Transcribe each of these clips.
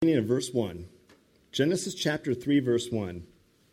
Of verse 1. Genesis chapter 3, verse 1.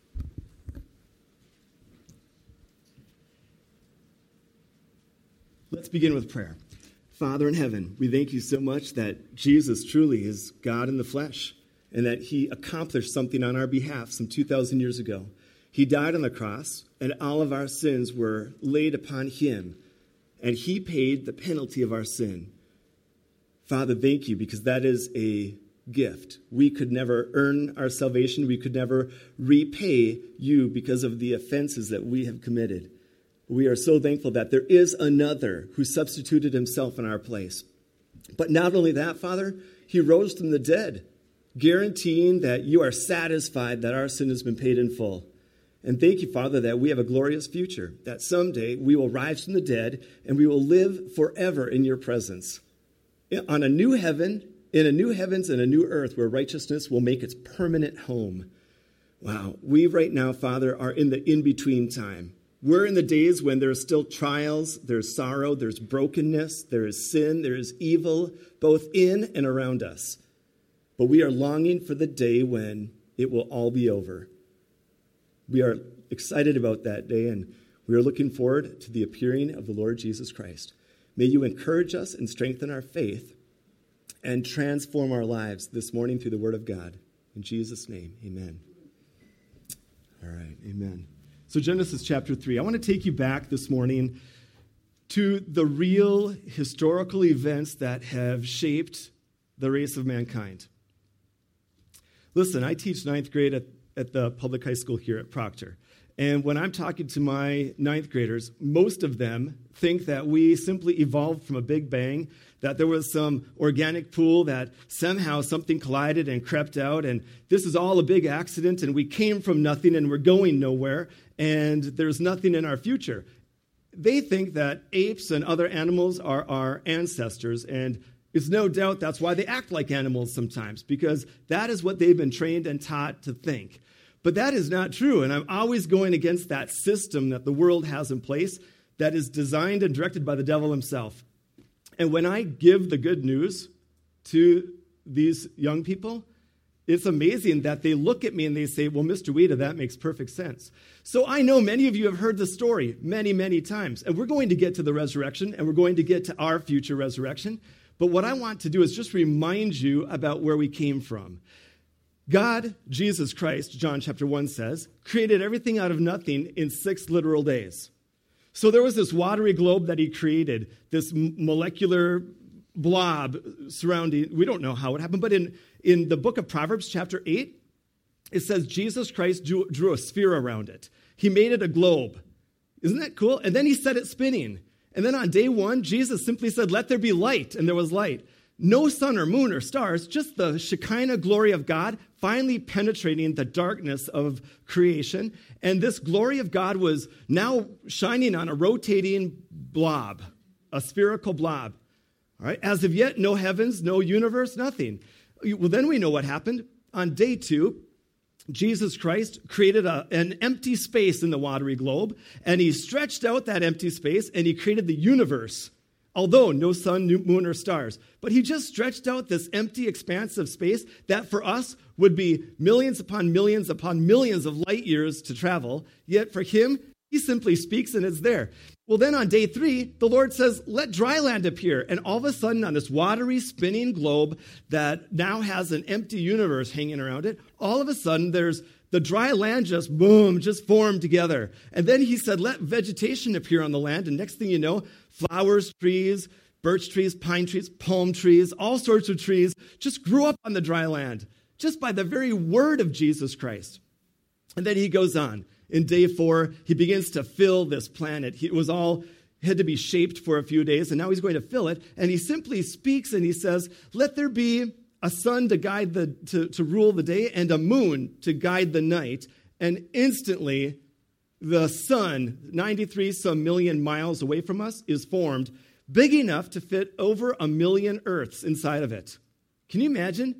Let's begin with prayer. Father in heaven, we thank you so much that Jesus truly is God in the flesh and that he accomplished something on our behalf some 2,000 years ago. He died on the cross, and all of our sins were laid upon him, and he paid the penalty of our sin. Father, thank you, because that is a gift. We could never earn our salvation. We could never repay you because of the offenses that we have committed. We are so thankful that there is another who substituted himself in our place. But not only that, Father, he rose from the dead, guaranteeing that you are satisfied that our sin has been paid in full. And thank you, Father, that we have a glorious future, that someday we will rise from the dead and we will live forever in your presence. On a new heaven, in a new heavens and a new earth where righteousness will make its permanent home. Wow. We right now, Father, are in the in-between time. We're in the days when there's still trials, there's sorrow, there's brokenness, there is sin, there is evil, both in and around us. But we are longing for the day when it will all be over. We are excited about that day, and we are looking forward to the appearing of the Lord Jesus Christ. May you encourage us and strengthen our faith and transform our lives this morning through the Word of God. In Jesus' name, amen. All right, amen. So Genesis chapter 3. I want to take you back this morning to the real historical events that have shaped the race of mankind. Listen, I teach ninth grade at the public high school here at Proctor. And when I'm talking to my ninth graders, most of them think that we simply evolved from a big bang, that there was some organic pool, that somehow something collided and crept out, and this is all a big accident, and we came from nothing, and we're going nowhere, and there's nothing in our future. They think that apes and other animals are our ancestors, and it's no doubt that's why they act like animals sometimes, because that is what they've been trained and taught to think. But that is not true, and I'm always going against that system that the world has in place that is designed and directed by the devil himself. And when I give the good news to these young people, it's amazing that they look at me and they say, well, Mr. Weeda, that makes perfect sense. So I know many of you have heard the story many, many times, and we're going to get to the resurrection, and we're going to get to our future resurrection. But what I want to do is just remind you about where we came from. God, Jesus Christ, John chapter 1 says, created everything out of nothing in 6 literal days. So there was this watery globe that he created, this molecular blob surrounding, we don't know how it happened, but in the book of Proverbs chapter 8, it says Jesus Christ drew a sphere around it. He made it a globe. Isn't that cool? And then he set it spinning. And then on day 1, Jesus simply said, let there be light, and there was light. No sun or moon or stars, just the Shekinah glory of God finally penetrating the darkness of creation. And this glory of God was now shining on a rotating blob, a spherical blob. All right. As of yet, no heavens, no universe, nothing. Well, then we know what happened. On day 2, Jesus Christ created an empty space in the watery globe, and he stretched out that empty space, and he created the universe. Although no sun, moon, or stars. But he just stretched out this empty expanse of space that for us would be millions upon millions of light years to travel. Yet for him, he simply speaks and it's there. Well, then on day 3, the Lord says, let dry land appear. And all of a sudden on this watery spinning globe that now has an empty universe hanging around it, all of a sudden there's the dry land just formed together. And then he said, let vegetation appear on the land. And next thing you know, flowers, trees, birch trees, pine trees, palm trees, all sorts of trees just grew up on the dry land just by the very word of Jesus Christ. And then he goes on. In day 4, he begins to fill this planet. It had to be shaped for a few days, and now he's going to fill it. And he simply speaks and he says, let there be a sun to guide to rule the day, and a moon to guide the night. And instantly, the sun, 93 some million miles away from us, is formed, big enough to fit over 1 million Earths inside of it. Can you imagine?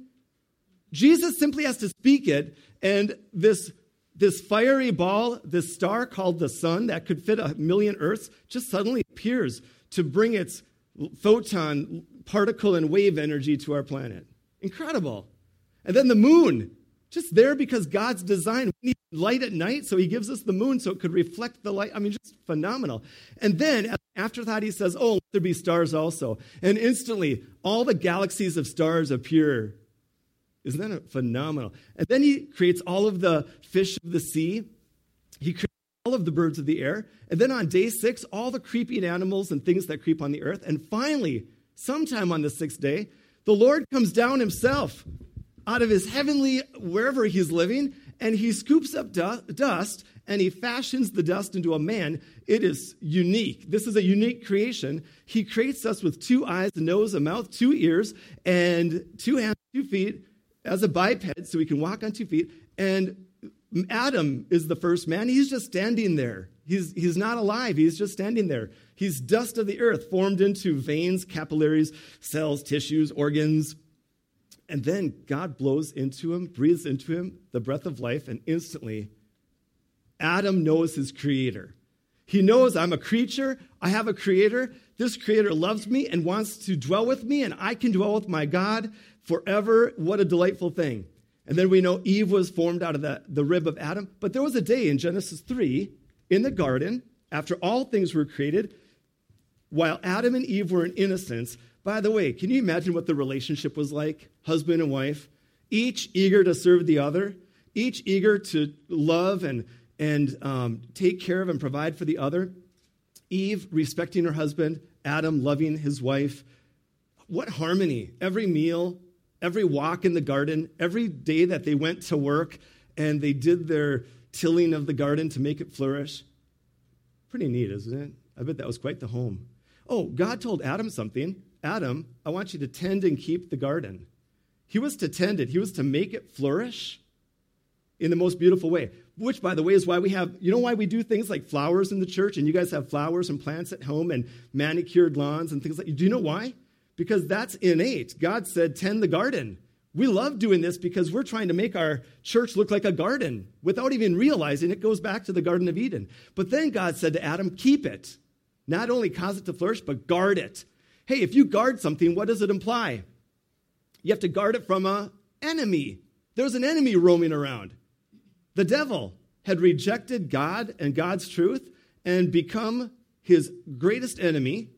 Jesus simply has to speak it, and this fiery ball, this star called the sun that could fit 1 million Earths, just suddenly appears to bring its photon, particle, and wave energy to our planet. Incredible. And then the moon, just there because God's design. We need light at night, so he gives us the moon so it could reflect the light. I mean, just phenomenal. And then after that, he says, oh, let there be stars also. And instantly, all the galaxies of stars appear. Isn't that phenomenal? And then he creates all of the fish of the sea. He creates all of the birds of the air. And then on day 6, all the creeping animals and things that creep on the earth. And finally, sometime on the 6th day, the Lord comes down himself out of his heavenly, wherever he's living, and he scoops up dust, and he fashions the dust into a man. It is unique. This is a unique creation. He creates us with 2 eyes, a nose, a mouth, 2 ears, and 2 hands, 2 feet, as a biped, so he can walk on 2 feet. And Adam is the first man. He's just standing there. He's not alive. He's just standing there. He's dust of the earth, formed into veins, capillaries, cells, tissues, organs. And then God blows into him, breathes into him the breath of life, and instantly Adam knows his creator. He knows I'm a creature. I have a creator. This creator loves me and wants to dwell with me, and I can dwell with my God forever. What a delightful thing. And then we know Eve was formed out of the rib of Adam. But there was a day in Genesis 3 in the garden, after all things were created, while Adam and Eve were in innocence. By the way, can you imagine what the relationship was like? Husband and wife, each eager to serve the other, each eager to love and take care of and provide for the other. Eve respecting her husband, Adam loving his wife. What harmony. Every meal, every walk in the garden, every day that they went to work and they did their tilling of the garden to make it flourish. Pretty neat, isn't it? I bet that was quite the home. Oh, God told Adam something. Adam, I want you to tend and keep the garden. He was to tend it. He was to make it flourish in the most beautiful way, which, by the way, is why we have, you know why we do things like flowers in the church, and you guys have flowers and plants at home and manicured lawns and things like that. Do you know why? Because that's innate. God said, tend the garden. We love doing this because we're trying to make our church look like a garden without even realizing it goes back to the Garden of Eden. But then God said to Adam, keep it. Not only cause it to flourish, but guard it. Hey, if you guard something, what does it imply? You have to guard it from an enemy. There's an enemy roaming around. The devil had rejected God and God's truth and become his greatest enemy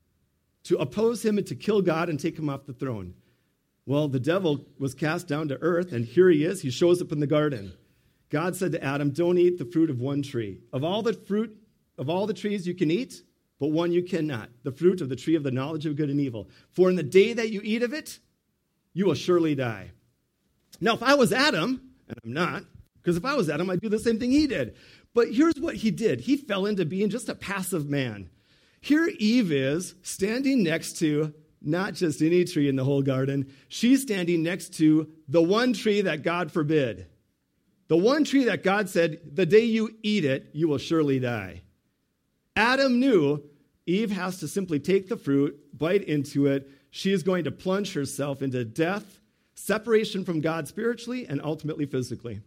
to oppose him and to kill God and take him off the throne. Well, the devil was cast down to earth, and here he is. He shows up in the garden. God said to Adam, don't eat the fruit of one tree. Of all the fruit, of all the trees you can eat, but one you cannot, the fruit of the tree of the knowledge of good and evil. For in the day that you eat of it, you will surely die. Now, if I was Adam, and I'm not, because if I was Adam, I'd do the same thing he did. But here's what he did. He fell into being just a passive man. Here Eve is standing next to not just any tree in the whole garden. She's standing next to the one tree that God forbid. The one tree that God said, the day you eat it, you will surely die. Adam knew Eve has to simply take the fruit, bite into it. She is going to plunge herself into death, separation from God spiritually, and ultimately physically.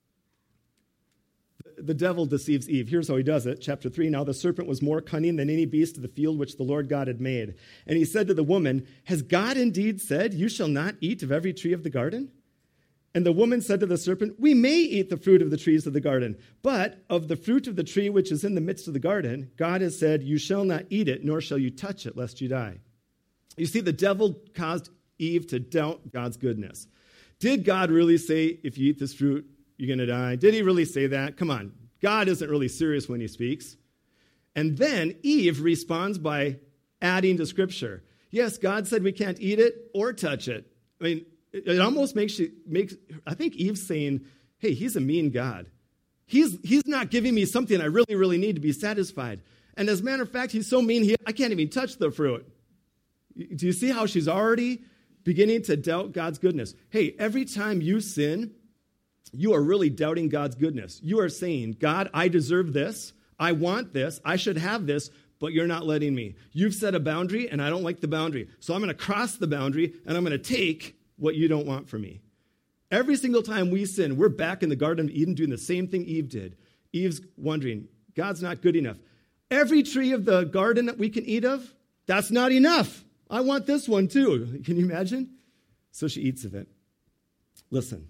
The devil deceives Eve. Here's how he does it. Chapter 3, now the serpent was more cunning than any beast of the field which the Lord God had made. And he said to the woman, has God indeed said, you shall not eat of every tree of the garden? And the woman said to the serpent, we may eat the fruit of the trees of the garden, but of the fruit of the tree which is in the midst of the garden, God has said, you shall not eat it, nor shall you touch it, lest you die. You see, the devil caused Eve to doubt God's goodness. Did God really say, if you eat this fruit, you're going to die? Did he really say that? Come on. God isn't really serious when he speaks. And then Eve responds by adding to Scripture. Yes, God said we can't eat it or touch it. I mean, it almost makes I think Eve's saying, hey, he's a mean God. He's not giving me something I really, really need to be satisfied. And as a matter of fact, he's so mean, I can't even touch the fruit. Do you see how she's already beginning to doubt God's goodness? Hey, every time you sin, you are really doubting God's goodness. You are saying, God, I deserve this. I want this. I should have this, but you're not letting me. You've set a boundary, and I don't like the boundary. So I'm going to cross the boundary, and I'm going to take what you don't want from me. Every single time we sin, we're back in the Garden of Eden doing the same thing Eve did. Eve's wondering, God's not good enough. Every tree of the garden that we can eat of, that's not enough. I want this one too. Can you imagine? So she eats of it. Listen.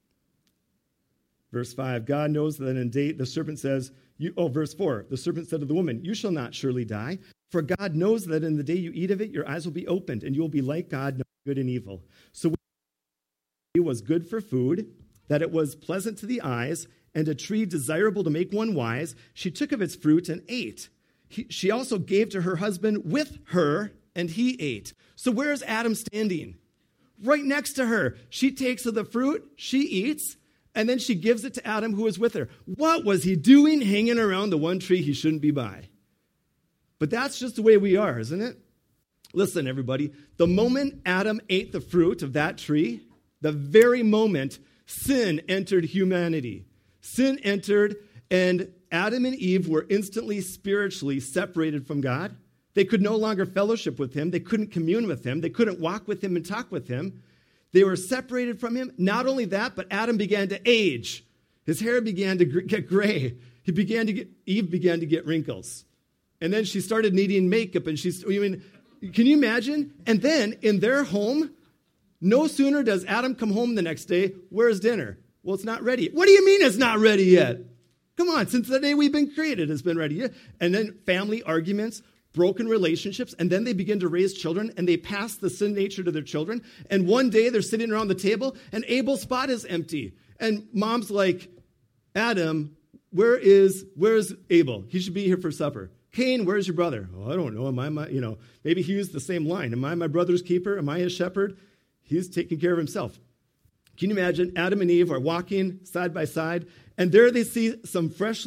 Verse 5, God knows that in day, the serpent says, verse 4, the serpent said to the woman, you shall not surely die, for God knows that in the day you eat of it, your eyes will be opened, and you will be like God, knowing good and evil. So it was good for food, that it was pleasant to the eyes, and a tree desirable to make one wise. She took of its fruit and ate. She also gave to her husband with her, and he ate. So where is Adam standing? Right next to her. She takes of the fruit, she eats, and then she gives it to Adam, who is with her. What was he doing hanging around the one tree he shouldn't be by? But that's just the way we are, isn't it? Listen, everybody. The moment Adam ate the fruit of that tree, the very moment sin entered humanity. Sin entered, and Adam and Eve were instantly spiritually separated from God. They could no longer fellowship with him. They couldn't commune with him. They couldn't walk with him and talk with him. They were separated from him. Not only that, but Adam began to age. His hair began to get gray. Eve began to get wrinkles. And then she started needing makeup. And can you imagine? And then in their home, no sooner does Adam come home the next day, where's dinner? Well, it's not ready. What do you mean it's not ready yet? Come on, since the day we've been created, it's been ready. And then family arguments, broken relationships, and then they begin to raise children, and they pass the sin nature to their children. And one day they're sitting around the table, and Abel's spot is empty. And mom's like, Adam, where's Abel? He should be here for supper. Cain, where's your brother? Oh, I don't know. Maybe he used the same line. Am I my brother's keeper? Am I his shepherd? He's taking care of himself. Can you imagine? Adam and Eve are walking side by side, and there they see some fresh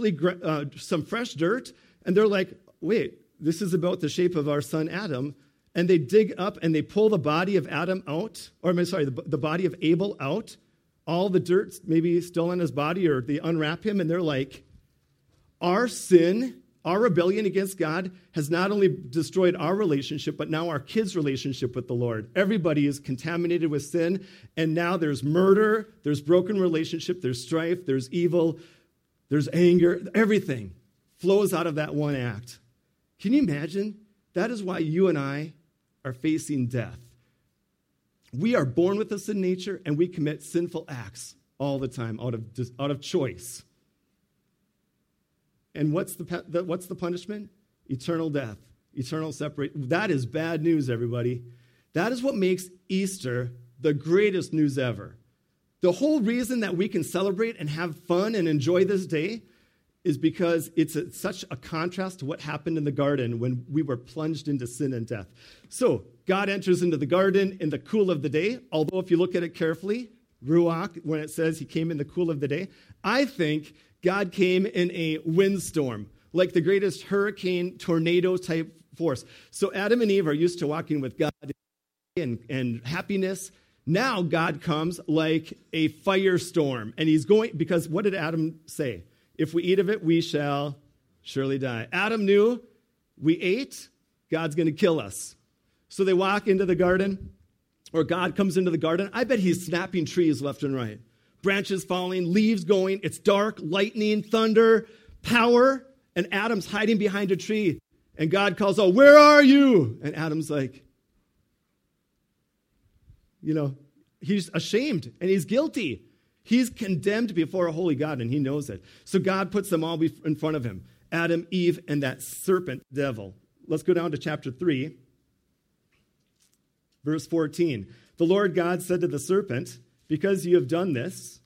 dirt, and they're like, wait, this is about the shape of our son Adam. And they dig up and they pull the body of Adam out, the body of Abel out. All the dirt maybe still on his body, or they unwrap him, and they're like, our sin, our rebellion against God has not only destroyed our relationship, but now our kids' relationship with the Lord. Everybody is contaminated with sin, and now there's murder, there's broken relationship, there's strife, there's evil, there's anger. Everything flows out of that one act. Can you imagine? That is why you and I are facing death. We are born with a sin nature, and we commit sinful acts all the time out of choice. And what's the punishment? Eternal death, eternal separation. That is bad news, everybody. That is what makes Easter the greatest news ever. The whole reason that we can celebrate and have fun and enjoy this day is because it's such a contrast to what happened in the garden when we were plunged into sin and death. So God enters into the garden in the cool of the day, although if you look at it carefully, Ruach, when it says he came in the cool of the day, I think God came in a windstorm, like the greatest hurricane, tornado type force. So Adam and Eve are used to walking with God and happiness. Now God comes like a firestorm, and he's going, because what did Adam say? If we eat of it, we shall surely die. Adam knew we ate, God's going to kill us. So they walk into the garden, or God comes into the garden. I bet he's snapping trees left and right. Branches falling, leaves going. It's dark, lightning, thunder, power. And Adam's hiding behind a tree. And God calls out, where are you? And Adam's like, he's ashamed and he's guilty. He's condemned before a holy God, and he knows it. So God puts them all in front of him. Adam, Eve, and that serpent devil. Let's go down to chapter 3, verse 14. The Lord God said to the serpent, because you have done this,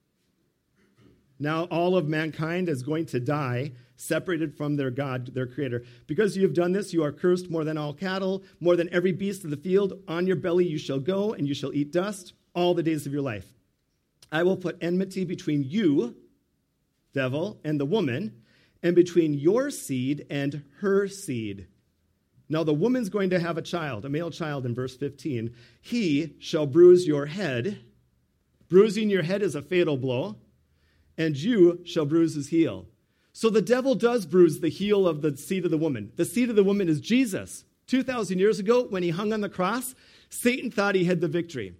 now all of mankind is going to die, separated from their God, their creator. Because you have done this, you are cursed more than all cattle, more than every beast of the field. On your belly you shall go, and you shall eat dust all the days of your life. I will put enmity between you, devil, and the woman, and between your seed and her seed. Now the woman's going to have a child, a male child in verse 15. He shall bruise your head. Bruising your head is a fatal blow, and you shall bruise his heel. So the devil does bruise the heel of the seed of the woman. The seed of the woman is Jesus. 2,000 years ago, when he hung on the cross, Satan thought he had the victory.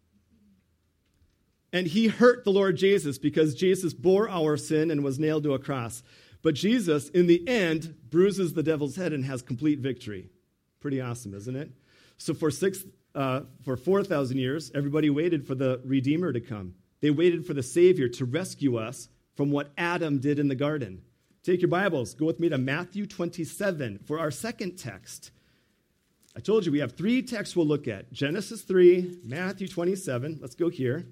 And he hurt the Lord Jesus because Jesus bore our sin and was nailed to a cross. But Jesus, in the end, bruises the devil's head and has complete victory. Pretty awesome, isn't it? So for for 4,000 years, everybody waited for the Redeemer to come. They waited for the Savior to rescue us from what Adam did in the garden. Take your Bibles. Go with me to Matthew 27 for our second text. I told you we have three texts we'll look at. Genesis 3, Matthew 27. Let's go here.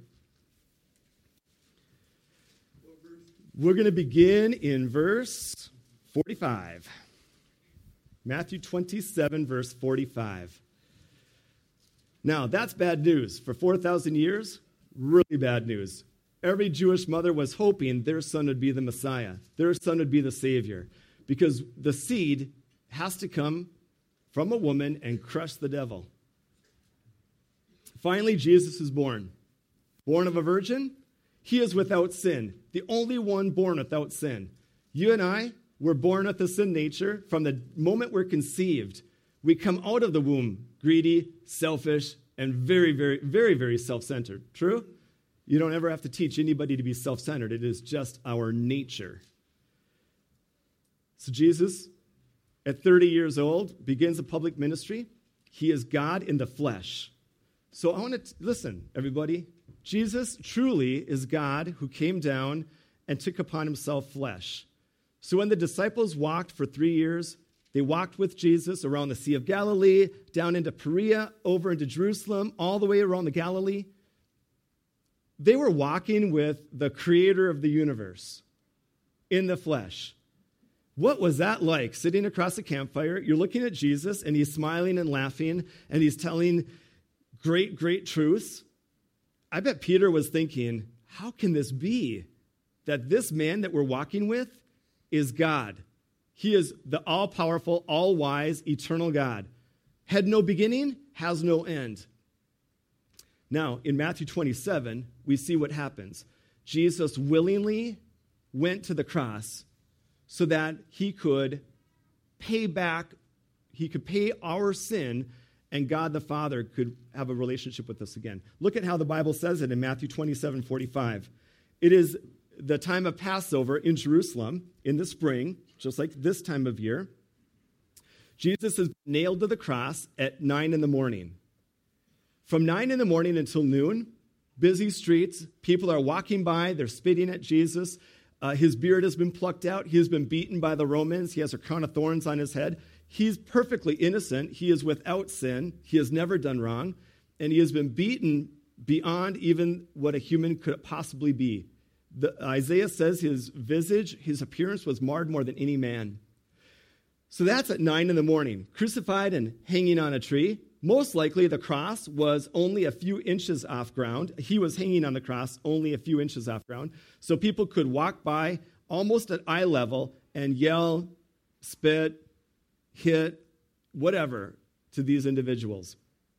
We're going to begin in verse 45. Matthew 27, verse 45. Now, that's bad news. For 4,000 years, really bad news. Every Jewish mother was hoping their son would be the Messiah. Their son would be the Savior. Because the seed has to come from a woman and crush the devil. Finally, Jesus is born. Born of a virgin, he is without sin. The only one born without sin. You and I were born with a sin nature. From the moment we're conceived, we come out of the womb greedy, selfish, and very, very, very, very self-centered. True? You don't ever have to teach anybody to be self-centered. It is just our nature. So Jesus, at 30 years old, begins a public ministry. He is God in the flesh. So I want to listen, everybody. Jesus truly is God who came down and took upon himself flesh. So when the disciples walked for 3 years, they walked with Jesus around the Sea of Galilee, down into Perea, over into Jerusalem, all the way around the Galilee. They were walking with the creator of the universe in the flesh. What was that like? Sitting across a campfire, you're looking at Jesus, and he's smiling and laughing, and he's telling great, great truths. I bet Peter was thinking, how can this be that this man that we're walking with is God? He is the all-powerful, all-wise, eternal God. Had no beginning, has no end. Now, in Matthew 27, we see what happens. Jesus willingly went to the cross so that he could pay back, he could pay our sin, and God the Father could have a relationship with us again. Look at how the Bible says it in Matthew 27:45. It is the time of Passover in Jerusalem in the spring, just like this time of year. Jesus is nailed to the cross at 9 in the morning. From 9 in the morning until noon, busy streets, people are walking by, they're spitting at Jesus. His beard has been plucked out. He has been beaten by the Romans. He has a crown of thorns on his head. He's perfectly innocent. He is without sin. He has never done wrong. And he has been beaten beyond even what a human could possibly be. Isaiah says his visage, his appearance was marred more than any man. So that's at 9 in the morning, crucified and hanging on a tree. Most likely the cross was only a few inches off ground. He was hanging on the cross only a few inches off ground. So people could walk by almost at eye level and yell, spit, hit, whatever to these individuals.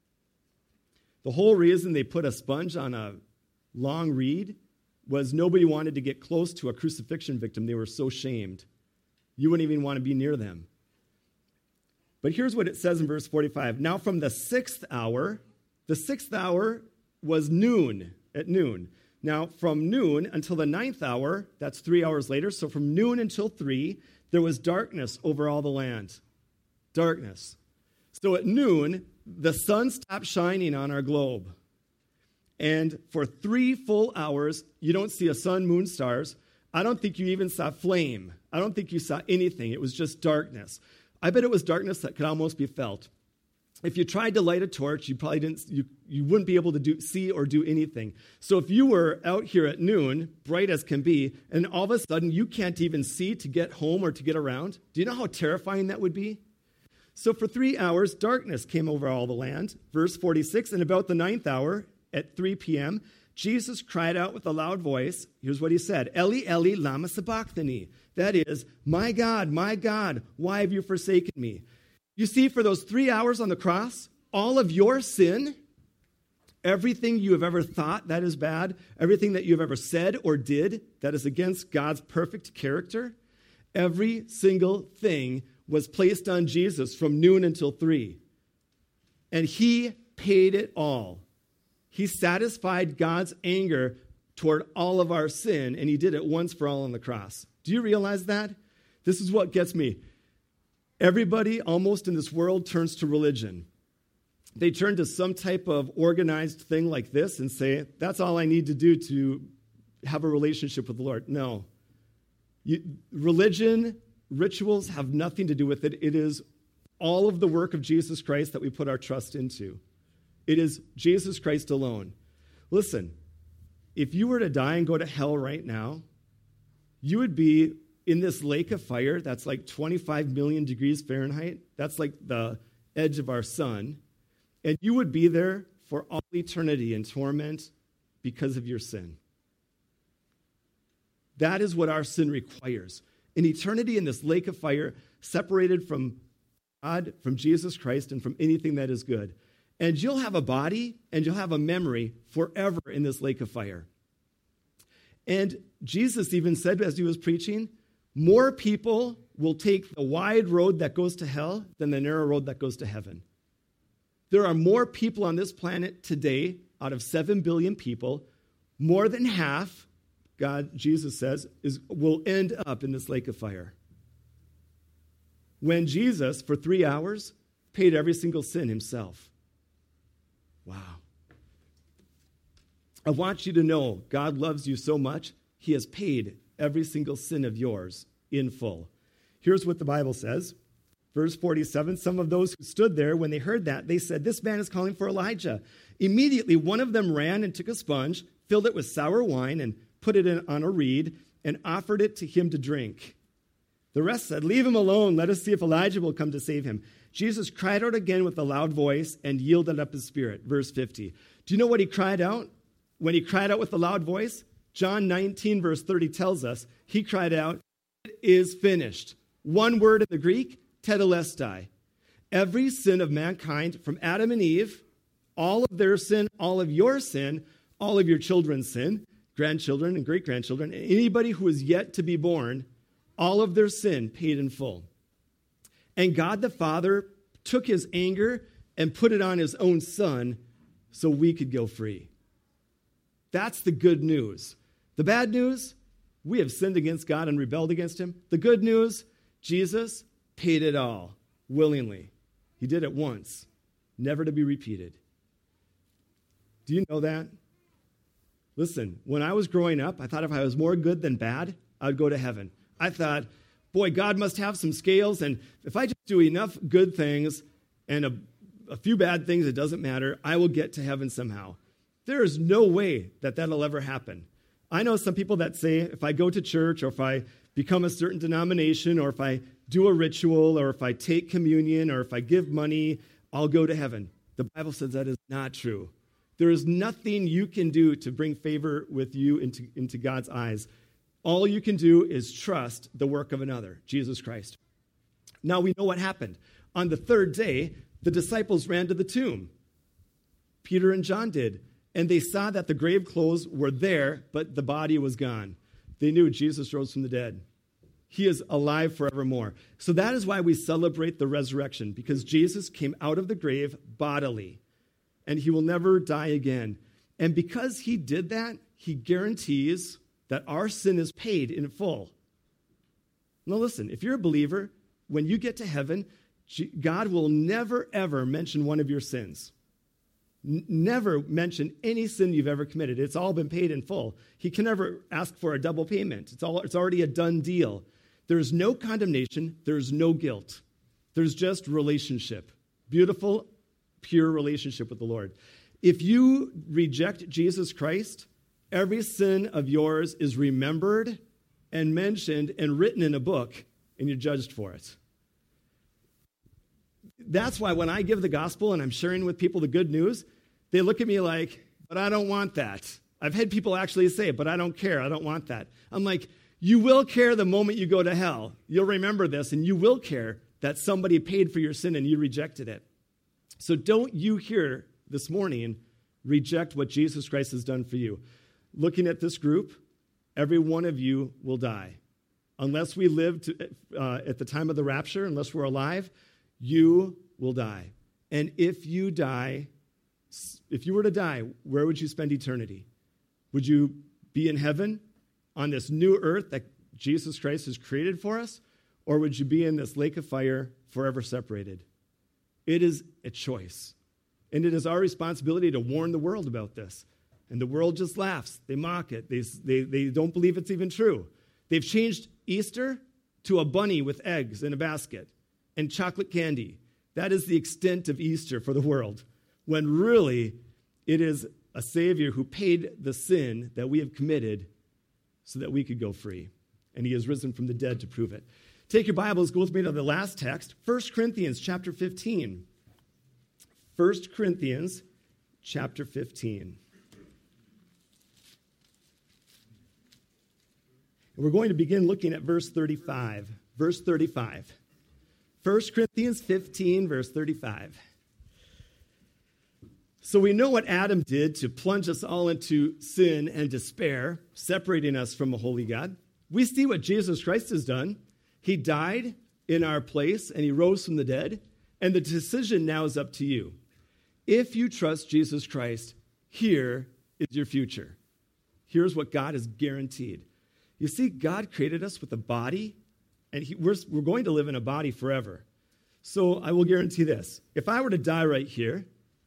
The whole reason they put a sponge on a long reed was nobody wanted to get close to a crucifixion victim. They were so shamed. You wouldn't even want to be near them. But here's what it says in verse 45. Now from the 6th hour was noon, at noon. Now from noon until the 9th hour, that's 3 hours later, so from noon until 3, there was darkness over all the land. Darkness. So at noon, the sun stopped shining on our globe. And for 3 full hours, you don't see a sun, moon, stars. I don't think you even saw flame. I don't think you saw anything. It was just darkness. I bet it was darkness that could almost be felt. If you tried to light a torch, you probably you wouldn't be able to see or do anything. So if you were out here at noon, bright as can be, and all of a sudden you can't even see to get home or to get around, do you know how terrifying that would be? So for 3 hours, darkness came over all the land. Verse 46, and about the 9th hour, at 3 p.m., Jesus cried out with a loud voice. Here's what he said, Eli, Eli, lama sabachthani. That is, my God, why have you forsaken me? You see, for those 3 hours on the cross, all of your sin, everything you have ever thought that is bad, everything that you've ever said or did that is against God's perfect character, every single thing was placed on Jesus from noon until 3. And he paid it all. He satisfied God's anger toward all of our sin, and he did it once for all on the cross. Do you realize that? This is what gets me. Everybody almost in this world turns to religion. they turn to some type of organized thing like this and say, that's all I need to do to have a relationship with the Lord. No. Religion, rituals have nothing to do with it. It is all of the work of Jesus Christ that we put our trust into. It is Jesus Christ alone. Listen, if you were to die and go to hell right now, you would be in this lake of fire that's like 25 million degrees Fahrenheit. That's like the edge of our sun. And you would be there for all eternity in torment because of your sin. That is what our sin requires. An eternity in this lake of fire, separated from God, from Jesus Christ, and from anything that is good. And you'll have a body and you'll have a memory forever in this lake of fire. And Jesus even said as he was preaching, more people will take the wide road that goes to hell than the narrow road that goes to heaven. There are more people on this planet today, out of 7 billion people, more than half, Jesus says, will end up in this lake of fire. When Jesus, for 3 hours, paid every single sin himself. Wow. I want you to know God loves you so much, he has paid every single sin of yours in full. Here's what the Bible says. Verse 47, some of those who stood there, when they heard that, they said, this man is calling for Elijah. Immediately, one of them ran and took a sponge, filled it with sour wine, and put it on a reed, and offered it to him to drink. The rest said, leave him alone. Let us see if Elijah will come to save him. Jesus cried out again with a loud voice and yielded up his spirit. Verse 50. Do you know what he cried out? When he cried out with a loud voice, John 19, verse 30 tells us, he cried out, it is finished. One word in the Greek, tetelestai. Every sin of mankind from Adam and Eve, all of their sin, all of your sin, all of your children's sin, grandchildren and great-grandchildren, anybody who is yet to be born, all of their sin paid in full. And God the Father took his anger and put it on his own Son so we could go free. That's the good news. The bad news, we have sinned against God and rebelled against him. The good news, Jesus paid it all willingly. He did it once, never to be repeated. Do you know that? Listen, when I was growing up, I thought if I was more good than bad, I would go to heaven. I thought, boy, God must have some scales, and if I just do enough good things and a few bad things, it doesn't matter, I will get to heaven somehow. There is no way that that'll ever happen. I know some people that say if I go to church or if I become a certain denomination or if I do a ritual or if I take communion or if I give money, I'll go to heaven. The Bible says that is not true. There is nothing you can do to bring favor with you into God's eyes. All you can do is trust the work of another, Jesus Christ. Now we know what happened. On the third day, the disciples ran to the tomb. Peter and John did. And they saw that the grave clothes were there, but the body was gone. They knew Jesus rose from the dead. He is alive forevermore. So that is why we celebrate the resurrection, because Jesus came out of the grave bodily, and he will never die again. And because he did that, he guarantees that our sin is paid in full. Now listen, if you're a believer, when you get to heaven, God will never, ever mention one of your sins. Never mention any sin you've ever committed. It's all been paid in full. He can never ask for a double payment. It's already a done deal. There's no condemnation. There's no guilt. There's just relationship. Beautiful, pure relationship with the Lord. If you reject Jesus Christ, every sin of yours is remembered and mentioned and written in a book, and you're judged for it. That's why when I give the gospel and I'm sharing with people the good news, they look at me like, but I don't want that. I've had people actually say, but I don't care. I don't want that. I'm like, you will care the moment you go to hell. You'll remember this, and you will care that somebody paid for your sin and you rejected it. So don't you here this morning reject what Jesus Christ has done for you. Looking at this group, every one of you will die. Unless we live at the time of the rapture, unless we're alive, you will die. And if you were to die, where would you spend eternity? Would you be in heaven on this new earth that Jesus Christ has created for us? Or would you be in this lake of fire forever separated? It is a choice. And it is our responsibility to warn the world about this. And the world just laughs. They mock it. They don't believe it's even true. They've changed Easter to a bunny with eggs in a basket and chocolate candy. That is the extent of Easter for the world, when really it is a Savior who paid the sin that we have committed so that we could go free. And he has risen from the dead to prove it. Take your Bibles, go with me to the last text, 1 Corinthians chapter 15. 1 Corinthians chapter 15. And we're going to begin looking at verse 35. Verse 35. 1 Corinthians 15, verse 35. So we know what Adam did to plunge us all into sin and despair, separating us from a holy God. We see what Jesus Christ has done. He died in our place, and he rose from the dead. And the decision now is up to you. If you trust Jesus Christ, here is your future. Here's what God has guaranteed. You see, God created us with a body, and we're going to live in a body forever. So I will guarantee this. If I were to die right here,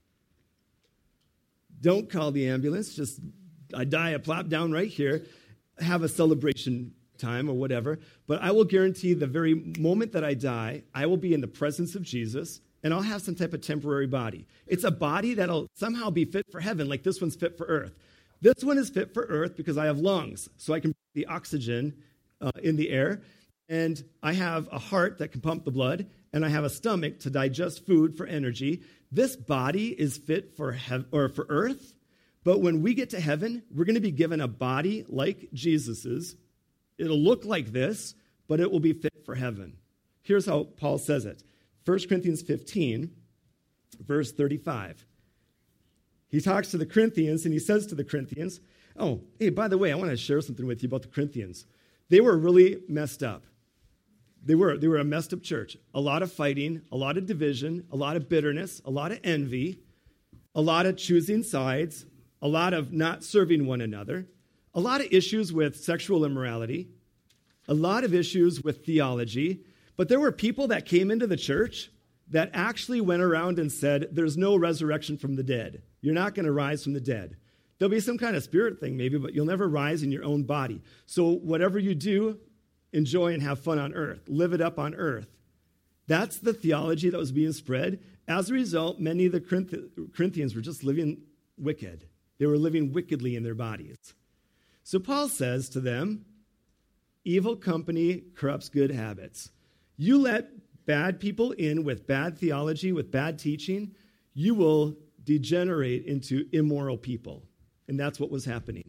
don't call the ambulance. Just, I plop down right here, have a celebration time or whatever. But I will guarantee the very moment that I die, I will be in the presence of Jesus, and I'll have some type of temporary body. It's a body that'll somehow be fit for heaven, like this one's fit for earth. This one is fit for earth because I have lungs, so I can breathe the oxygen in the air. And I have a heart that can pump the blood, and I have a stomach to digest food for energy. This body is fit for for earth, but when we get to heaven, we're going to be given a body like Jesus's. It'll look like this, but it will be fit for heaven. Here's how Paul says it. 1 Corinthians 15, verse 35. He talks to the Corinthians, and he says to the Corinthians, oh, hey, by the way, I want to share something with you about the Corinthians. They were really messed up. They were a messed up church. A lot of fighting, a lot of division, a lot of bitterness, a lot of envy, a lot of choosing sides, a lot of not serving one another, a lot of issues with sexual immorality, a lot of issues with theology. But there were people that came into the church that actually went around and said, there's no resurrection from the dead. You're not going to rise from the dead. There'll be some kind of spirit thing maybe, but you'll never rise in your own body. So whatever you do, enjoy and have fun on earth. Live it up on earth. That's the theology that was being spread. As a result, many of the Corinthians were just living wicked. They were living wickedly in their bodies. So Paul says to them, evil company corrupts good habits. You let bad people in with bad theology, with bad teaching, you will degenerate into immoral people. And that's what was happening.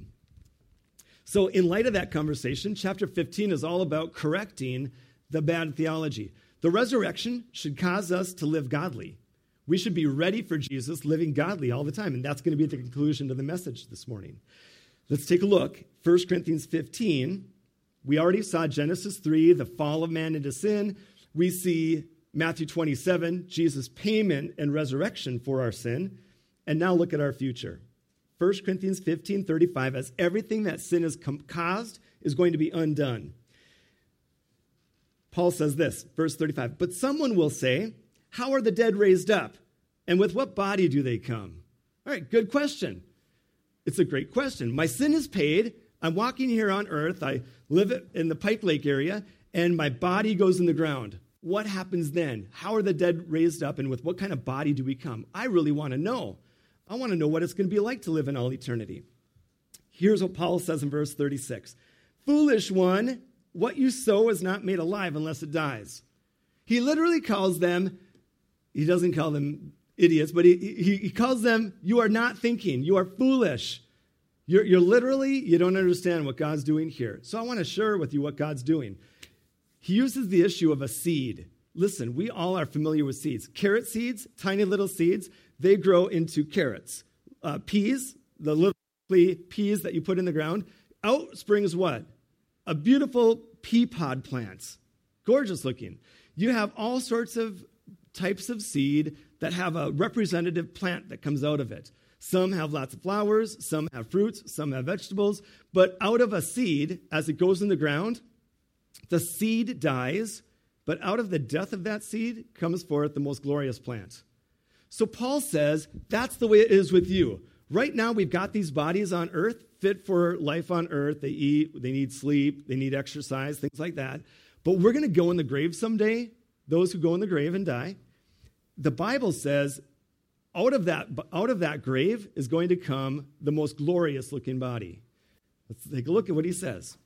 So in light of that conversation, chapter 15 is all about correcting the bad theology. The resurrection should cause us to live godly. We should be ready for Jesus, living godly all the time. And that's going to be the conclusion to the message this morning. Let's take a look. 1 Corinthians 15. We already saw Genesis 3, the fall of man into sin. We see Matthew 27, Jesus' payment and resurrection for our sin. And now look at our future. 1 Corinthians 15:35, as everything that sin has caused is going to be undone. Paul says this, verse 35, but someone will say, how are the dead raised up? And with what body do they come? All right, good question. It's a great question. My sin is paid. I'm walking here on earth. I live in the Pike Lake area, and my body goes in the ground. What happens then? How are the dead raised up, and with what kind of body do we come? I really want to know. I want to know what it's going to be like to live in all eternity. Here's what Paul says in verse 36. Foolish one, what you sow is not made alive unless it dies. He literally calls them, he doesn't call them idiots, but he calls them, you are not thinking, you are foolish. You're literally, you don't understand what God's doing here. So I want to share with you what God's doing. He uses the issue of a seed. Listen, we all are familiar with seeds. Carrot seeds, tiny little seeds, they grow into carrots. Peas, the little peas that you put in the ground, out springs what? A beautiful pea pod plant. Gorgeous looking. You have all sorts of types of seed that have a representative plant that comes out of it. Some have lots of flowers, some have fruits, some have vegetables. But out of a seed, as it goes in the ground, the seed dies, but out of the death of that seed comes forth the most glorious plant. So Paul says that's the way it is with you. Right now, we've got these bodies on earth, fit for life on earth. They eat, they need sleep, they need exercise, things like that. But we're going to go in the grave someday, those who go in the grave and die. The Bible says out of that grave is going to come the most glorious looking body. Let's take a look at what he says.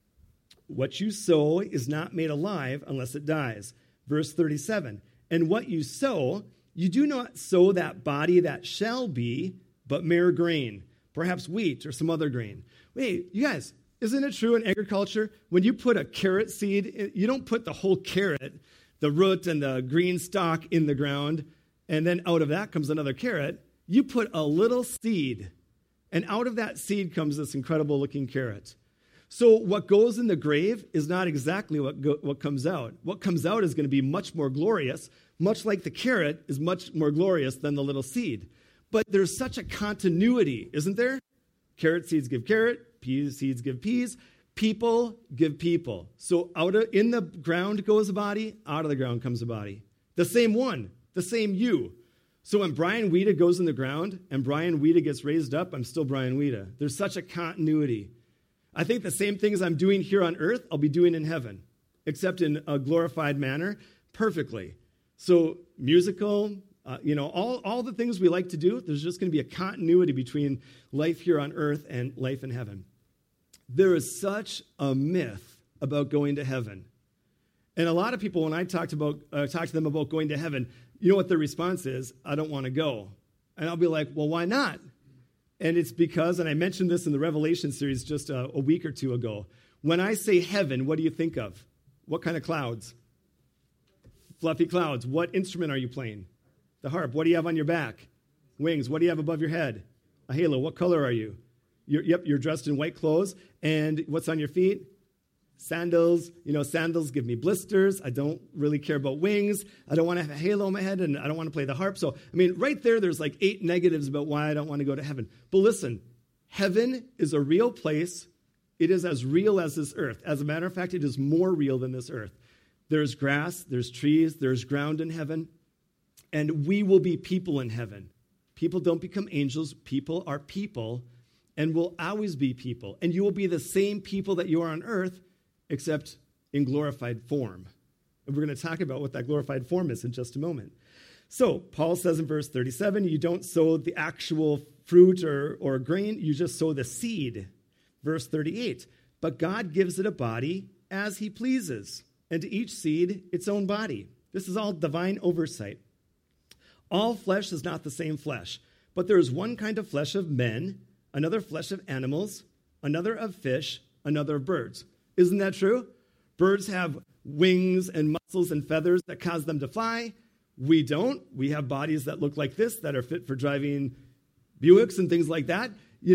What you sow is not made alive unless it dies. Verse 37, and what you sow, you do not sow that body that shall be, but mere grain, perhaps wheat or some other grain. Wait, you guys, isn't it true in agriculture? When you put a carrot seed, you don't put the whole carrot, the root and the green stalk in the ground, and then out of that comes another carrot. You put a little seed, and out of that seed comes this incredible looking carrot. So what goes in the grave is not exactly what comes out. What comes out is going to be much more glorious, much like the carrot is much more glorious than the little seed. But there's such a continuity, isn't there? Carrot seeds give carrot, pea seeds give peas, people give people. So in the ground goes a body, out of the ground comes a body. The same one, the same you. So when Brian Weeda goes in the ground and Brian Weeda gets raised up, I'm still Brian Weeda. There's such a continuity. I think the same things I'm doing here on earth, I'll be doing in heaven, except in a glorified manner, perfectly. So musical, all the things we like to do, there's just going to be a continuity between life here on earth and life in heaven. There is such a myth about going to heaven. And a lot of people, when I talk to them about going to heaven, you know what their response is? I don't want to go. And I'll be like, well, why not? And it's because, and I mentioned this in the Revelation series just a week or two ago, when I say heaven, what do you think of? What kind of clouds? Fluffy clouds. What instrument are you playing? The harp. What do you have on your back? Wings. What do you have above your head? A halo. What color are you? You're dressed in white clothes. And what's on your feet? Sandals. Sandals give me blisters. I don't really care about wings. I don't want to have a halo on my head, and I don't want to play the harp. So, right there's like 8 negatives about why I don't want to go to heaven. But listen, heaven is a real place. It is as real as this earth. As a matter of fact, it is more real than this earth. There's grass, there's trees, there's ground in heaven, and we will be people in heaven. People don't become angels. People are people and will always be people. And you will be the same people that you are on earth, except in glorified form. And we're going to talk about what that glorified form is in just a moment. So Paul says in verse 37, you don't sow the actual fruit or grain, you just sow the seed. Verse 38, but God gives it a body as he pleases, and to each seed its own body. This is all divine oversight. All flesh is not the same flesh, but there is one kind of flesh of men, another flesh of animals, another of fish, another of birds. Isn't that true? Birds have wings and muscles and feathers that cause them to fly. We don't. We have bodies that look like this that are fit for driving Buicks and things like that.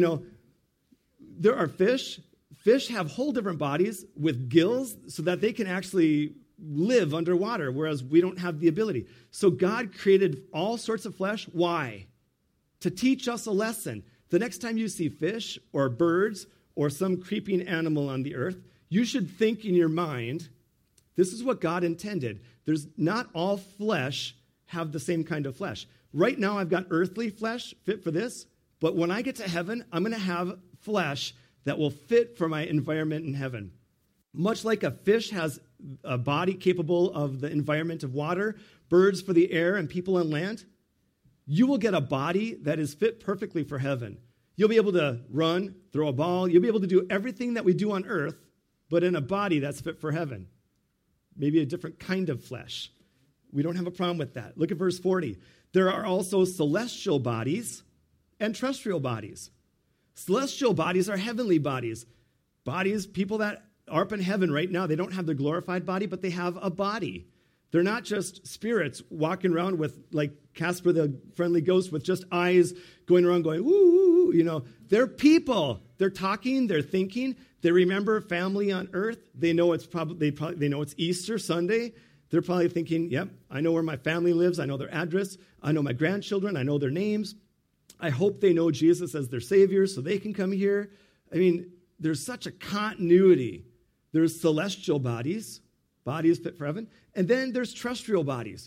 There are fish. Fish have whole different bodies with gills so that they can actually live underwater, whereas we don't have the ability. So God created all sorts of flesh. Why? To teach us a lesson. The next time you see fish or birds or some creeping animal on the earth, you should think in your mind, this is what God intended. There's not all flesh have the same kind of flesh. Right now, I've got earthly flesh fit for this, but when I get to heaven, I'm going to have flesh that will fit for my environment in heaven. Much like a fish has a body capable of the environment of water, birds for the air, and people on land, you will get a body that is fit perfectly for heaven. You'll be able to run, throw a ball. You'll be able to do everything that we do on earth, but in a body that's fit for heaven. Maybe a different kind of flesh. We don't have a problem with that. Look at verse 40. There are also celestial bodies and terrestrial bodies. Celestial bodies are heavenly bodies. Bodies, people that are up in heaven right now, they don't have the glorified body, but they have a body. They're not just spirits walking around with, like Casper the Friendly Ghost, with just eyes going around going, woo, They're people. They're talking, they're thinking. They remember family on earth. They know it's they know it's Easter Sunday. They're probably thinking, yep, I know where my family lives. I know their address. I know my grandchildren. I know their names. I hope they know Jesus as their Savior so they can come here. There's such a continuity. There's celestial bodies fit for heaven, and then there's terrestrial bodies.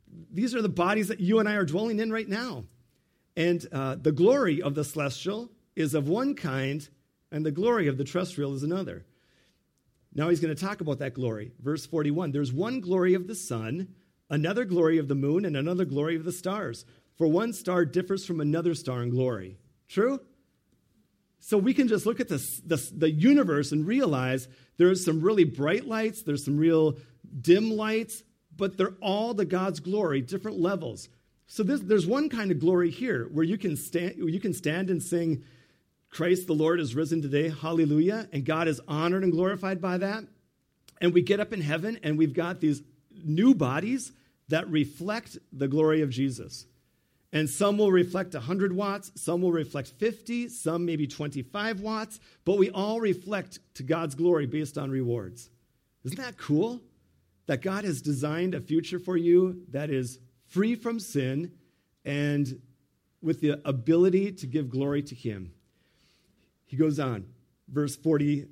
these are the bodies that you and I are dwelling in right now. And the glory of the celestial is of one kind, and the glory of the terrestrial is another. Now he's going to talk about that glory. Verse 41, there's one glory of the sun, another glory of the moon, and another glory of the stars. For one star differs from another star in glory. True? So we can just look at the universe and realize there's some really bright lights, there's some real dim lights, but they're all to God's glory, different levels. So there's one kind of glory here where you can stand and sing, Christ the Lord is risen today, hallelujah, and God is honored and glorified by that. And we get up in heaven and we've got these new bodies that reflect the glory of Jesus. And some will reflect 100 watts, some will reflect 50, some maybe 25 watts, but we all reflect to God's glory based on rewards. Isn't that cool? That God has designed a future for you that is free from sin and with the ability to give glory to Him. He goes on, verse 42.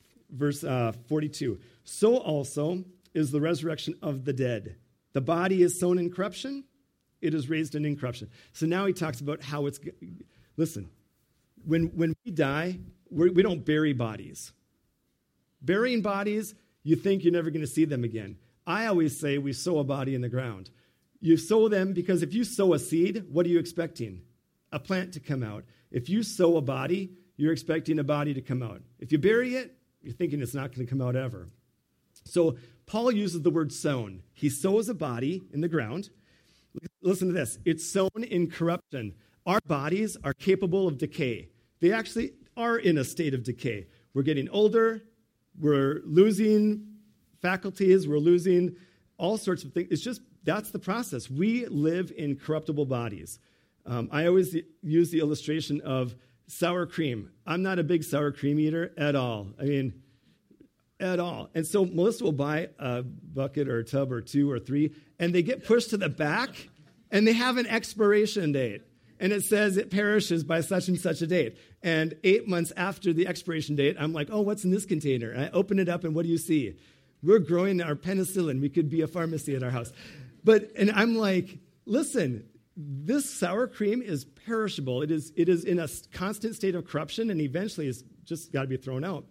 So also is the resurrection of the dead. The body is sown in corruption, it is raised in incorruption. So now he talks about how it's, listen, when we die, we don't bury bodies. Burying bodies, you think you're never going to see them again. I always say we sow a body in the ground. You sow them because if you sow a seed, what are you expecting? A plant to come out. If you sow a body, you're expecting a body to come out. If you bury it, you're thinking it's not going to come out ever. So Paul uses the word sown. He sows a body in the ground. Listen to this. It's sown in corruption. Our bodies are capable of decay. They actually are in a state of decay. We're getting older. We're losing faculties. We're losing all sorts of things. It's just, that's the process. We live in corruptible bodies. I always use the illustration of sour cream. I'm not a big sour cream eater at all. I mean, at all. And so Melissa will buy a bucket or a tub or 2 or 3, and they get pushed to the back, and they have an expiration date. And it says it perishes by such and such a date. And 8 months after the expiration date, I'm like, oh, what's in this container? And I open it up, and what do you see? We're growing our penicillin. We could be a pharmacy at our house. And I'm like, listen, this sour cream is perishable. It is in a constant state of corruption, and eventually it's just got to be thrown out.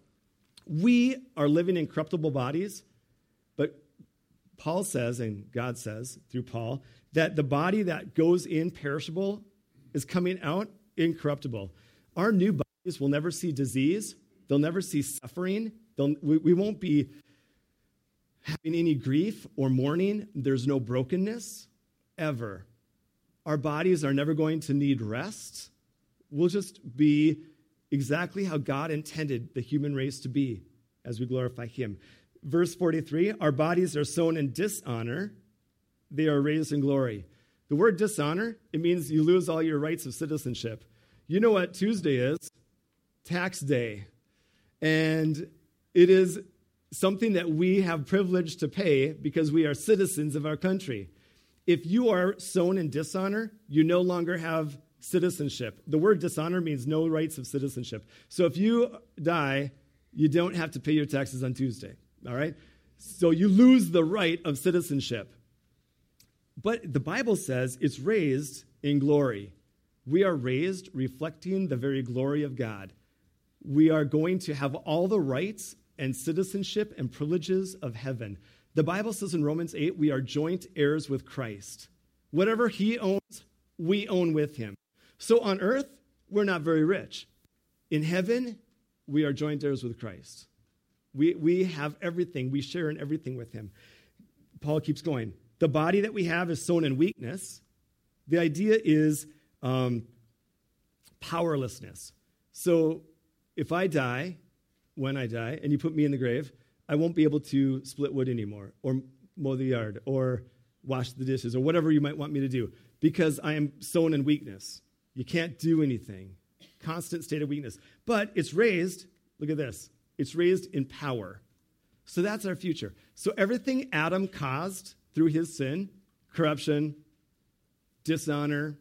We are living in corruptible bodies, but Paul says, and God says through Paul, that the body that goes in perishable is coming out incorruptible. Our new bodies will never see disease. They'll never see suffering. We won't be having any grief or mourning. There's no brokenness ever. Our bodies are never going to need rest. We'll just be exactly how God intended the human race to be as we glorify Him. Verse 43, our bodies are sown in dishonor. They are raised in glory. The word dishonor, it means you lose all your rights of citizenship. You know what Tuesday is? Tax day. And it is something that we have privilege to pay because we are citizens of our country. If you are sown in dishonor, you no longer have citizenship. The word dishonor means no rights of citizenship. So if you die, you don't have to pay your taxes on Tuesday, all right? So you lose the right of citizenship. But the Bible says it's raised in glory. We are raised reflecting the very glory of God. We are going to have all the rights and citizenship and privileges of heaven. The Bible says in Romans 8, we are joint heirs with Christ. Whatever He owns, we own with Him. So on earth, we're not very rich. In heaven, we are joint heirs with Christ. We have everything. We share in everything with Him. Paul keeps going. The body that we have is sown in weakness. The idea is powerlessness. So if I die, when I die, and you put me in the grave, I won't be able to split wood anymore, or mow the yard, or wash the dishes, or whatever you might want me to do, because I am sown in weakness. You can't do anything. Constant state of weakness. But it's raised, look at this, it's raised in power. So that's our future. So everything Adam caused through his sin, corruption, dishonor,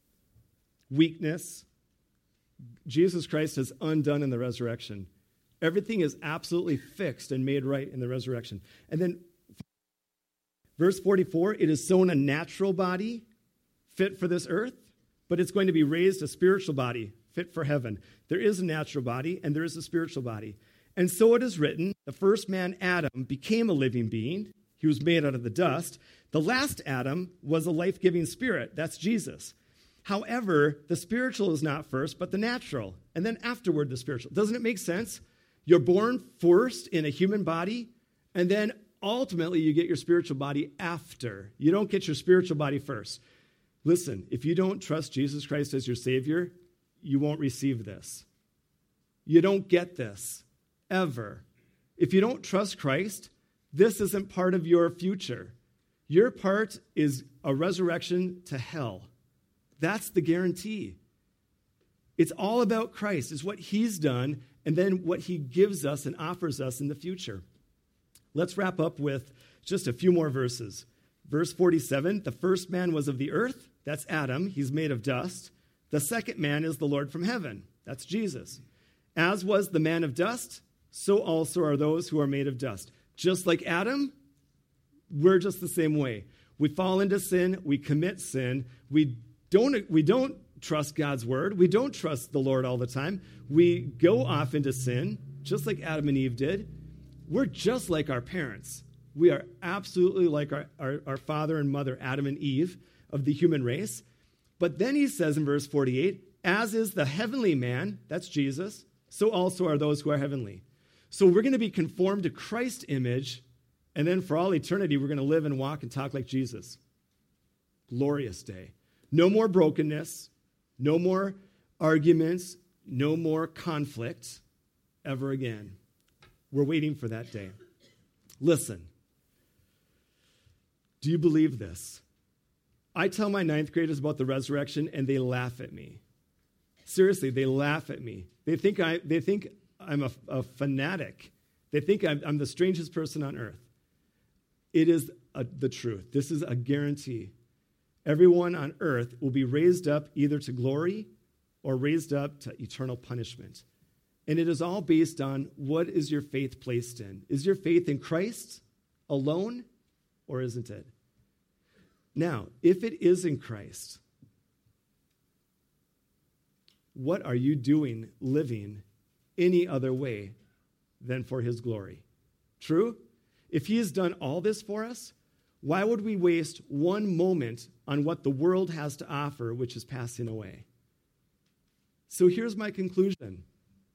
weakness, Jesus Christ has undone in the resurrection. Everything is absolutely fixed and made right in the resurrection. And then Verse 44, it is sown a natural body fit for this earth, but it's going to be raised a spiritual body fit for heaven. There is a natural body and there is a spiritual body. And so it is written, the first man, Adam, became a living being. He was made out of the dust. The last Adam was a life-giving spirit. That's Jesus. However, the spiritual is not first, but the natural. And then afterward, the spiritual. Doesn't it make sense? You're born first in a human body, and then ultimately you get your spiritual body after. You don't get your spiritual body first. Listen, if you don't trust Jesus Christ as your Savior, you won't receive this. You don't get this, ever. If you don't trust Christ, this isn't part of your future. Your part is a resurrection to hell. That's the guarantee. It's all about Christ. It's what he's done and then what he gives us and offers us in the future. Let's wrap up with just a few more verses. Verse 47, the first man was of the earth. That's Adam. He's made of dust. The second man is the Lord from heaven. That's Jesus. As was the man of dust, so also are those who are made of dust. Just like Adam, we're just the same way. We fall into sin. We commit sin. We don't trust God's word. We don't trust the Lord all the time. We go off into sin, just like Adam and Eve did. We're just like our parents. We are absolutely like our father and mother, Adam and Eve, of the human race. But then he says in verse 48, as is the heavenly man, that's Jesus, so also are those who are heavenly. So we're going to be conformed to Christ's image, and then for all eternity, we're going to live and walk and talk like Jesus. Glorious day. No more brokenness, no more arguments, no more conflict ever again. We're waiting for that day. Listen, do you believe this? I tell my ninth graders about the resurrection, and they laugh at me. Seriously, they laugh at me. They think I'm a fanatic. They think I'm the strangest person on earth. It is the truth. This is a guarantee. Everyone on earth will be raised up either to glory or raised up to eternal punishment. And it is all based on what is your faith placed in. Is your faith in Christ alone, or isn't it? Now, if it is in Christ, what are you doing living any other way than for his glory? True? If he has done all this for us, why would we waste one moment on what the world has to offer, which is passing away? So here's my conclusion.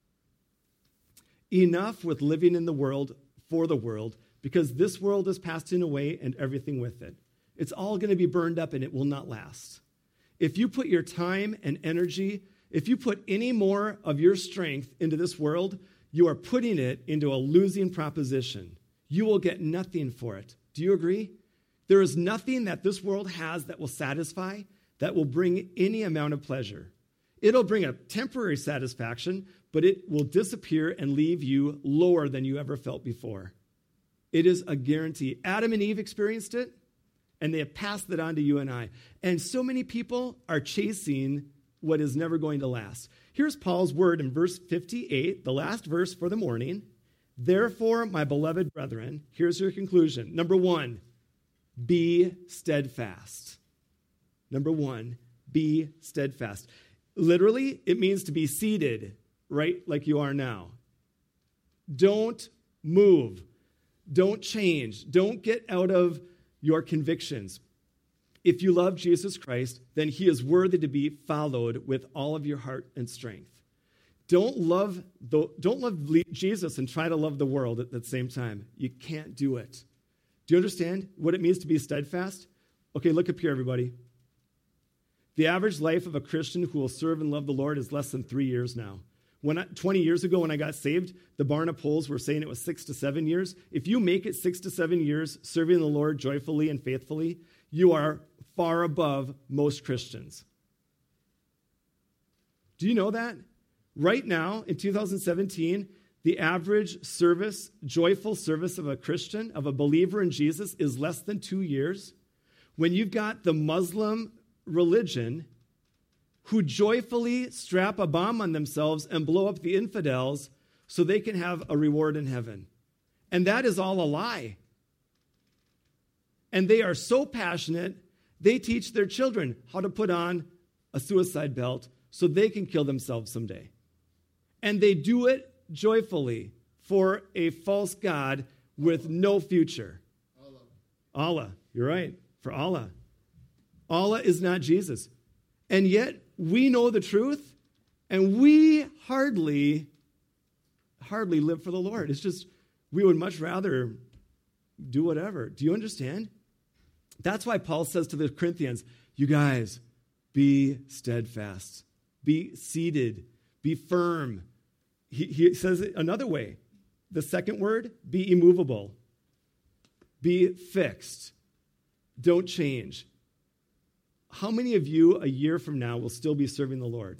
Enough with living in the world for the world, because this world is passing away and everything with it. It's all going to be burned up and it will not last. If you put your time and energy, if you put any more of your strength into this world, you are putting it into a losing proposition. You will get nothing for it. Do you agree? There is nothing that this world has that will satisfy, that will bring any amount of pleasure. It'll bring a temporary satisfaction, but it will disappear and leave you lower than you ever felt before. It is a guarantee. Adam and Eve experienced it, and they have passed it on to you and I. And so many people are chasing what is never going to last. Here's Paul's word in verse 58, the last verse for the morning. Therefore, my beloved brethren, here's your conclusion. Number one, be steadfast. Number one, be steadfast. Literally, it means to be seated, right like you are now. Don't move. Don't change. Don't get out of your convictions. If you love Jesus Christ, then he is worthy to be followed with all of your heart and strength. Don't love Jesus and try to love the world at the same time. You can't do it. Do you understand what it means to be steadfast? Okay, look up here, everybody. The average life of a Christian who will serve and love the Lord is less than 3 years now. 20 years ago when I got saved, the Barna polls were saying it was 6 to 7 years. If you make it 6 to 7 years serving the Lord joyfully and faithfully, you are far above most Christians. Do you know that? Right now, in 2017, the average service, joyful service of a Christian, of a believer in Jesus, is less than 2 years. When you've got the Muslim religion who joyfully strap a bomb on themselves and blow up the infidels so they can have a reward in heaven. And that is all a lie. And they are so passionate, they teach their children how to put on a suicide belt so they can kill themselves someday. And they do it joyfully for a false god with no future. Allah. You're right. For Allah. Allah is not Jesus. And yet, we know the truth, and we hardly live for the Lord. It's just, we would much rather do whatever. Do you understand? That's why Paul says to the Corinthians, you guys, be steadfast, be seated, be firm. He says it another way. The second word, be immovable, be fixed, don't change. How many of you a year from now will still be serving the Lord?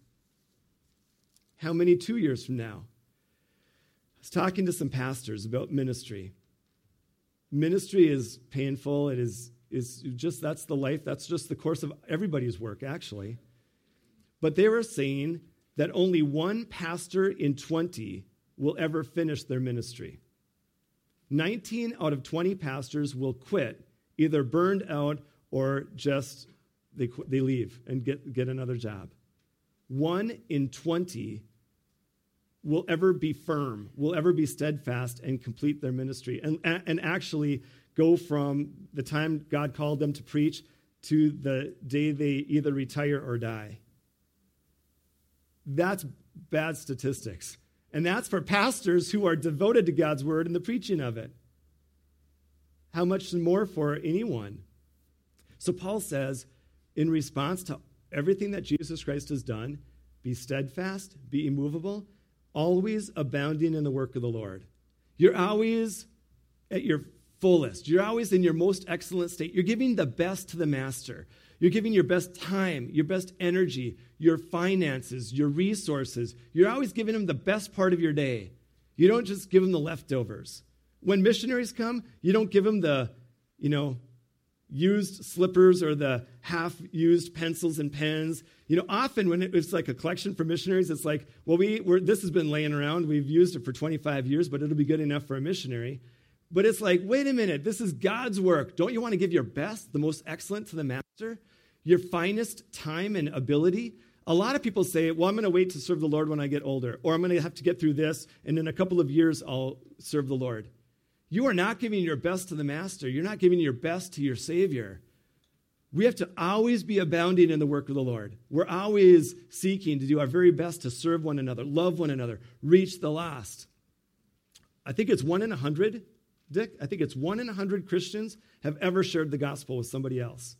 How many 2 years from now? I was talking to some pastors about ministry. Ministry is painful. It is just, that's the life. That's just the course of everybody's work, actually. But they were saying that only one pastor in 20 will ever finish their ministry. 19 out of 20 pastors will quit, either burned out or just they leave and get another job. 1 in 20 will ever be firm, will ever be steadfast and complete their ministry and actually go from the time God called them to preach to the day they either retire or die. That's bad statistics. And that's for pastors who are devoted to God's word and the preaching of it. How much more for anyone? So Paul says, in response to everything that Jesus Christ has done, be steadfast, be immovable, always abounding in the work of the Lord. You're always at your fullest. You're always in your most excellent state. You're giving the best to the master. You're giving your best time, your best energy, your finances, your resources. You're always giving him the best part of your day. You don't just give him the leftovers. When missionaries come, you don't give them the, used slippers or the half-used pencils and pens. Often when it's like a collection for missionaries, it's like, well, this has been laying around. We've used it for 25 years, but it'll be good enough for a missionary. But it's like, wait a minute, this is God's work. Don't you want to give your best, the most excellent to the master? Your finest time and ability? A lot of people say, well, I'm going to wait to serve the Lord when I get older, or I'm going to have to get through this, and in a couple of years, I'll serve the Lord. You are not giving your best to the master. You're not giving your best to your Savior. We have to always be abounding in the work of the Lord. We're always seeking to do our very best to serve one another, love one another, reach the lost. I think it's 1 in 100, Dick. I think it's 1 in 100 Christians have ever shared the gospel with somebody else.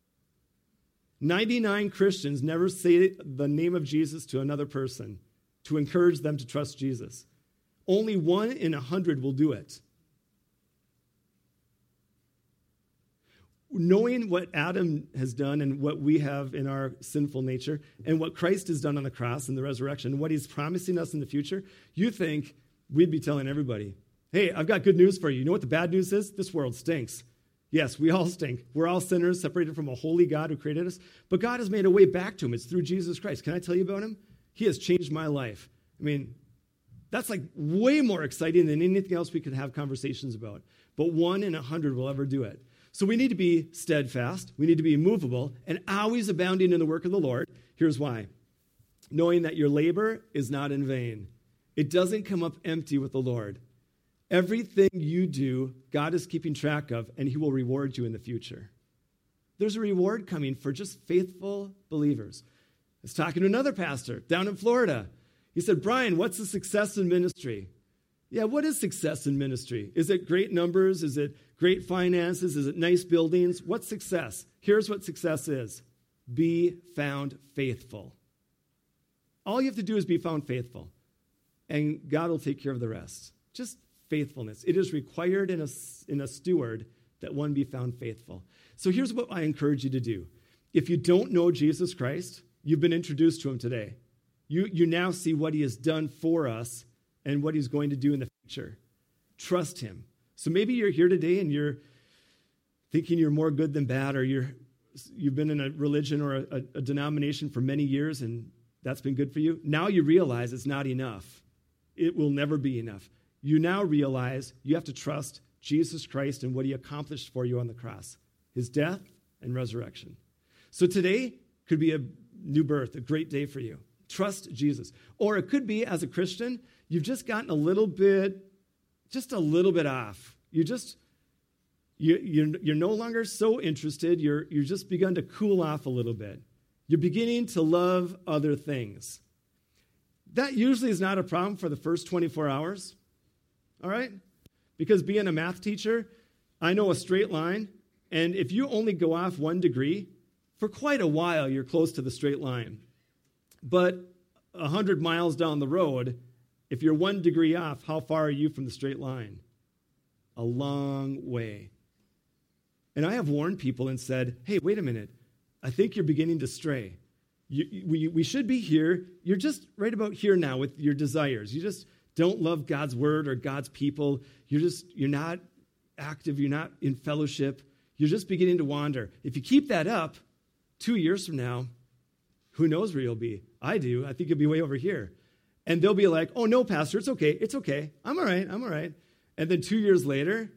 99 Christians never say the name of Jesus to another person to encourage them to trust Jesus. Only 1 in 100 will do it. Knowing what Adam has done and what we have in our sinful nature and what Christ has done on the cross and the resurrection and what he's promising us in the future, you think we'd be telling everybody, hey, I've got good news for you. You know what the bad news is? This world stinks. Yes, we all stink. We're all sinners separated from a holy God who created us. But God has made a way back to him. It's through Jesus Christ. Can I tell you about him? He has changed my life. I mean, that's like way more exciting than anything else we could have conversations about. But 1 in 100 will ever do it. So we need to be steadfast. We need to be immovable and always abounding in the work of the Lord. Here's why. Knowing that your labor is not in vain. It doesn't come up empty with the Lord. Everything you do, God is keeping track of, and he will reward you in the future. There's a reward coming for just faithful believers. I was talking to another pastor down in Florida. He said, Brian, what's the success in ministry? Yeah, what is success in ministry? Is it great numbers? Is it great finances? Is it nice buildings? What's success? Here's what success is. Be found faithful. All you have to do is be found faithful, and God will take care of the rest. Just faithfulness. It is required in a steward that one be found faithful. So here's what I encourage you to do. If you don't know Jesus Christ, you've been introduced to him today. You now see what he has done for us and what he's going to do in the future. Trust him. So maybe you're here today and you're thinking you're more good than bad, or you've been in a religion or a denomination for many years and that's been good for you. Now you realize it's not enough. It will never be enough. You now realize you have to trust Jesus Christ and what he accomplished for you on the cross, his death and resurrection. So today could be a new birth, a great day for you. Trust Jesus. Or it could be, as a Christian, you've just gotten a little bit off. You're no longer so interested. You're just begun to cool off a little bit. You're beginning to love other things. That usually is not a problem for the first 24 hours, all right? Because being a math teacher, I know a straight line, and if you only go off 1 degree, for quite a while you're close to the straight line. But 100 miles down the road, if you're 1 degree off, how far are you from the straight line? A long way. And I have warned people and said, hey, wait a minute. I think you're beginning to stray. We should be here. You're just right about here now with your desires. You just don't love God's word or God's people. You're not active. You're not in fellowship. You're just beginning to wander. If you keep that up, 2 years from now, who knows where you'll be? I do. I think you'll be way over here. And they'll be like, oh, no, Pastor, it's okay. It's okay. I'm all right. And then 2 years later,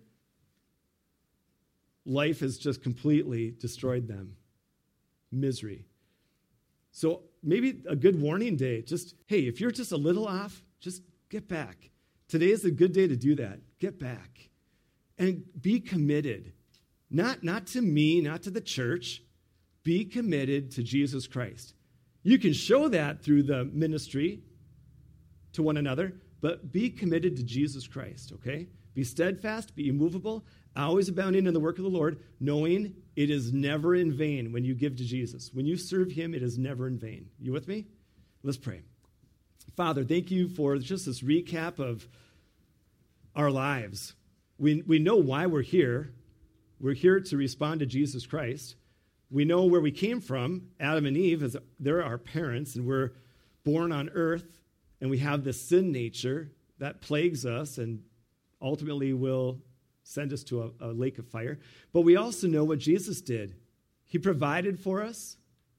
life has just completely destroyed them. Misery. So maybe a good warning day, just, hey, if you're just a little off, just get back. Today is a good day to do that. Get back. And be committed. Not to me, not to the church. Be committed to Jesus Christ. You can show that through the ministry to one another, but be committed to Jesus Christ, okay? Be steadfast, be immovable, always abounding in the work of the Lord, knowing it is never in vain when you give to Jesus. When you serve him, it is never in vain. You with me? Let's pray. Father, thank you for just this recap of our lives. We know why we're here. We're here to respond to Jesus Christ. We know where we came from. Adam and Eve, as they're our parents, and we're born on earth, and we have this sin nature that plagues us and ultimately will send us to a lake of fire. But we also know what Jesus did. He provided for us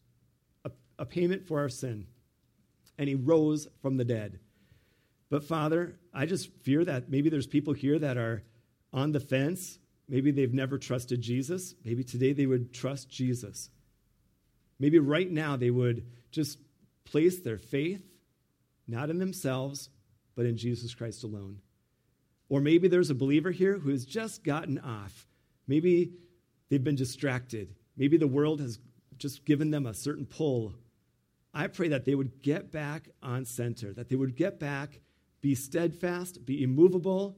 a payment for our sin, and he rose from the dead. But Father, I just fear that maybe there's people here that are on the fence. Maybe they've never trusted Jesus. Maybe today they would trust Jesus. Maybe right now they would just place their faith, not in themselves, but in Jesus Christ alone. Or maybe there's a believer here who has just gotten off. Maybe they've been distracted. Maybe the world has just given them a certain pull. I pray that they would get back on center, that they would get back, be steadfast, be immovable,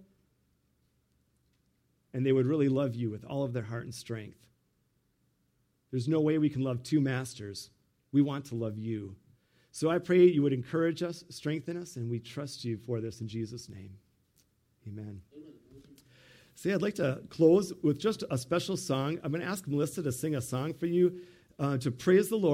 and they would really love you with all of their heart and strength. There's no way we can love two masters. We want to love you. So I pray you would encourage us, strengthen us, and we trust you for this in Jesus' name. Amen. I'd like to close with just a special song. I'm going to ask Melissa to sing a song for you to praise the Lord.